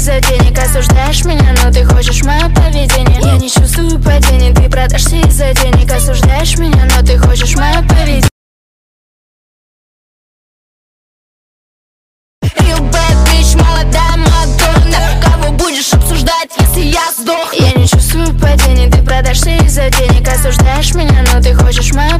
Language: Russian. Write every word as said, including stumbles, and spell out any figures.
из-за денег. Осуждаешь меня, но ты хочешь мое поведение. Я не чувствую падений, ты продашься из-за денег. Осуждаешь меня, но ты хочешь мое поведение. Real bad bitch, молодая Мадонна. Кого будешь обсуждать, если я сдох? Я не чувствую падений, ты продашься из-за денег. Осуждаешь меня, но ты хочешь мое